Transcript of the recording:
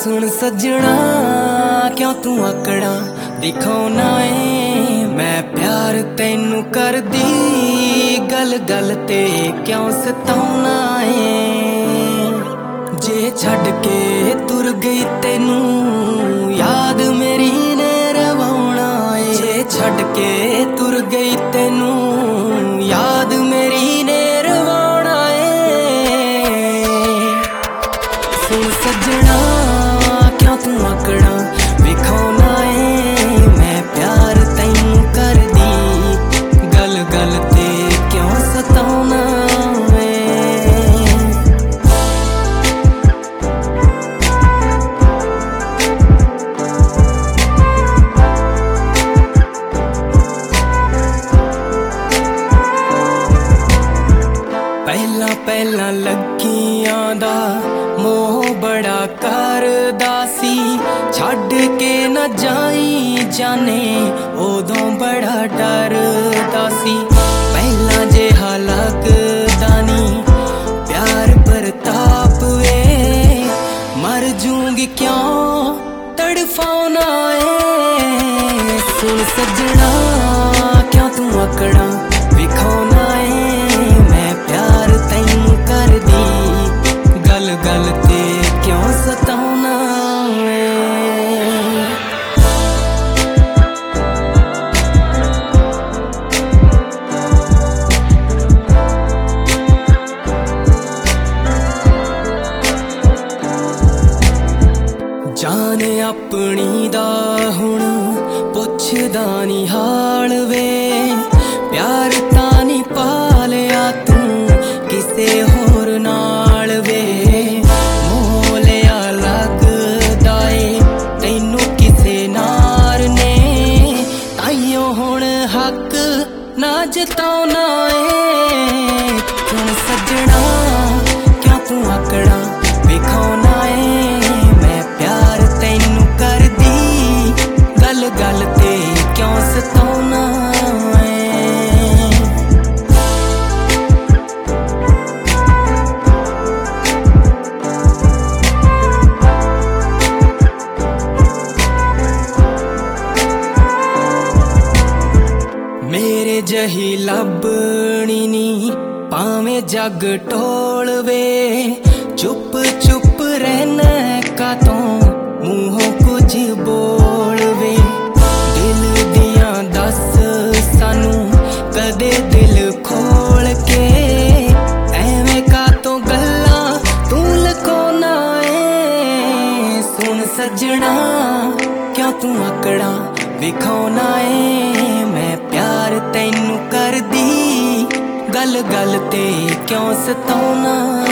सुन सजना क्यों तू आकड़ा दिखाना है, मैं प्यार तैनू कर दी गल गल ते क्यों सताउना है। जे छड़ के तुर गई तैनू याद मेरी ने रवाउना है, जे छड़ के तुर गई तैनू याद मेरी ने रवाउना है। सुन सजना क्यों तू आकड़ा विखाना है, मैं प्यार तैनू कर दी गल गल ते क्यों सताउना है। पहला पहला लगियां दा मोह बड़ा करदा सी, छड़ के न जाई जाने उदों बड़ा डरदा सी। पहला जेहा लगदा नी प्यार परताप वे, मर जूंगी क्यों तड़फाना है। सुन सजना क्यों तू आकड़ा विखाना है, मैं प्यार तैनू कर दी गल गल ते क्यों सताउना है। जान अपनी दा हुण पुछदा नी हाल वे, प्यार तां नी पालिया तू किसे होर नाल वे। मोलिया लगदा ए तैनू किसे नार ने, ताइयों हुण हक ना जताउना ए। हुण सजना क्यों तू आकड़ा विखाना है, मैं प्यार तैनू कर दी गल गल ते क्यों सताउना है। मेरे जही लभनी नी पावे जग टोलवे, चुप चुप रहना का तो मुंहों कुछ बोलवे। दिल दियां दस सानू कदे दिल खोल के, एवें का तो गल्लां तू लकोना है। सुन सजना क्यों तू आकड़ा विखाना है, मैं प्यार तैनू कर दी गल गल ते क्यों सताउना।